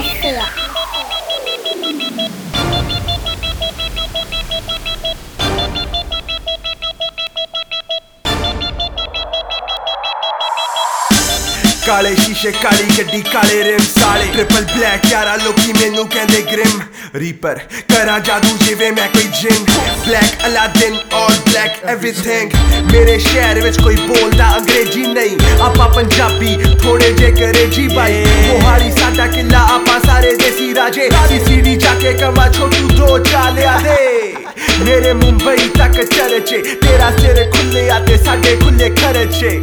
Atmosphere. काले शीशे काली गड्डी काले रिम साले ट्रिपल ब्लैक यारा लोकी मैनू कहंदे ग्रिम रीपर करा जादू जिवें मैं कोई जिन black Aladdin all black everything मेरे शहर विच कोई बोलदा अंग्रेजी नहीं आपा पंजाबी थोड़े जे अंग्रेजी भाई मोहाली साडा किला आपा सारे देसी राजे सीसीडी जाके कमा छोटू दो चालिया दे मेरे मुंबई तक चर्चे तेरा सिर खुले आते साडे खुले खर्चे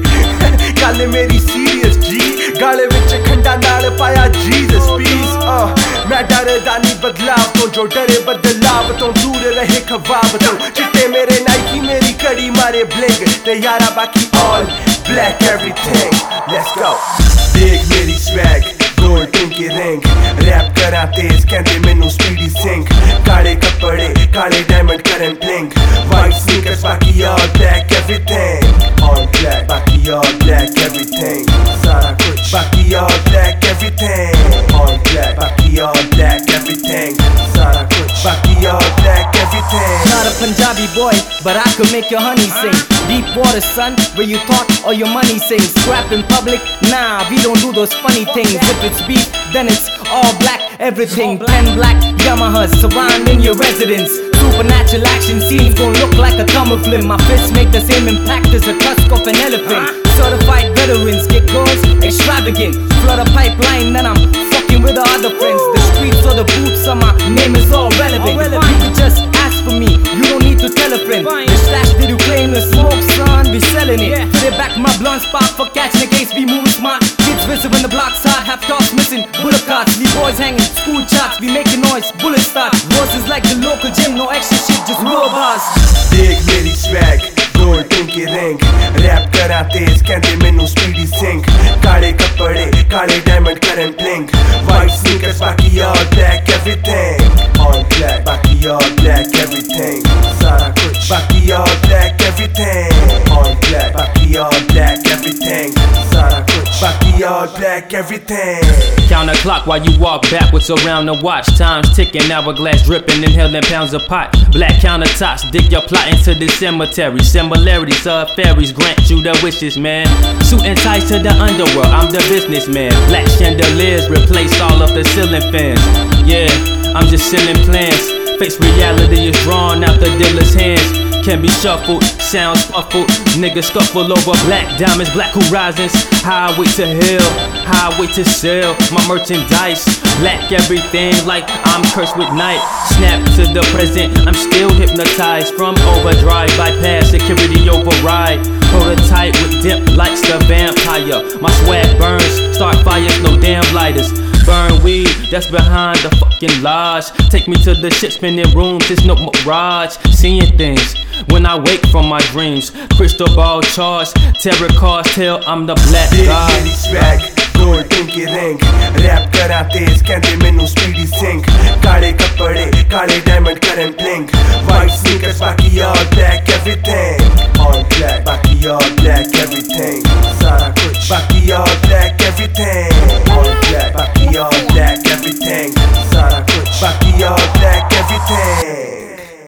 गल मेरी सीरियस जी गाले विच खंडा नाल पाया जीसस पीस मैं डरदा नहीं बदलाव तो जो डरे बदलाव तो दूर रहे खवाब तो चिट्टे मेरे नाइकी मेरी कड़ी मारे ब्लिंग ते यारा बाकी all black everything let's go देख मेरी स्वैग गोल्ड की रिंग रैप करा तेज कहंदे मैनू स्पीडी सिंक काले कपड़े काले डायमंड करन ब्लिंक वाइट स्नीकर्स बाकी all black everything all black बाकी ऑल ब्लैक एवरीथिंग सारा कुछ बाकी all black everything all black बाकी ऑल ब्लैक एवरीथिंग सारा कुछ बाकी all black everything Not a Punjabi boy, but I could make your honey sing. Deep water, son, where you thought all your money sings. Scrap in public, nah, we don't do those funny things. If it's beef, then it's all black, everything. 10 black Yamahas surrounding your residence. Supernatural action scenes gon' look like a Tamil film. My fists make the same impact as the tusk of an elephant. Certified veterans get girls extravagant. Flood a pipeline, then I'm fucking with the other friends. The streets or the boots, so my name is all relevant. You could just ask for me, you don't need to tell a friend. The stash that you claim to smoke, son, be selling it. Put it back my blunt spot for catching the case, be moving smart. Kids visit when the block's hot, have tops missing, bullet carts. Leave boys hanging, school charts, be making noise, bullets start. Voices like the local gym, no extra shit, just real bars. देख मेरी swag gold की ring rap करा तेज कहंदे मैनू speedy सिंक काले कपड़े काले डायमंड करन ब्लिंक वाइट स्नीकर्स बाकी all black everything all black बाकी ऑल ब्लैक एवरीथिंग सारा कुछ बाकी all black everything all black बाकी ऑल ब्लैक एवरीथिंग सारा कुछ बाकी all black everything Count the clock while you walk backwards around the watch. Time's ticking, hourglass dripping, inhaling pounds of pot. Black countertops, dig your plot into the cemetery. Similarities of fairies grant you the wishes, man. Suit and ties to the underworld, I'm the businessman. Black chandeliers replace all of the ceiling fans. Yeah, I'm just selling plans. Face reality is drawn out the dealer's hands. Can be shuffled, sounds muffled. Niggas scuffle over black diamonds, black horizons. Highway to hell, highway to sell my merchandise. Black everything like I'm cursed with night. Snap to the present, I'm still hypnotized. From overdrive, bypass, security override. Prototype with dip lights, the vampire. My swag burns, start fires, no damn lighters. Burn weed, that's behind the fucking lodge. Take me to the shit spinning rooms, there's no mirage. Seeing things when I wake from my dreams. Crystal ball charged, tarot cards tell I'm the black god. मेरी swag gold की ring rap करा तेज कहंदे मैनू speedy सिंक काले कपड़े काले डायमंड करन ब्लिंक वाइट स्नीकर्स बाकी ऑल ब्लैक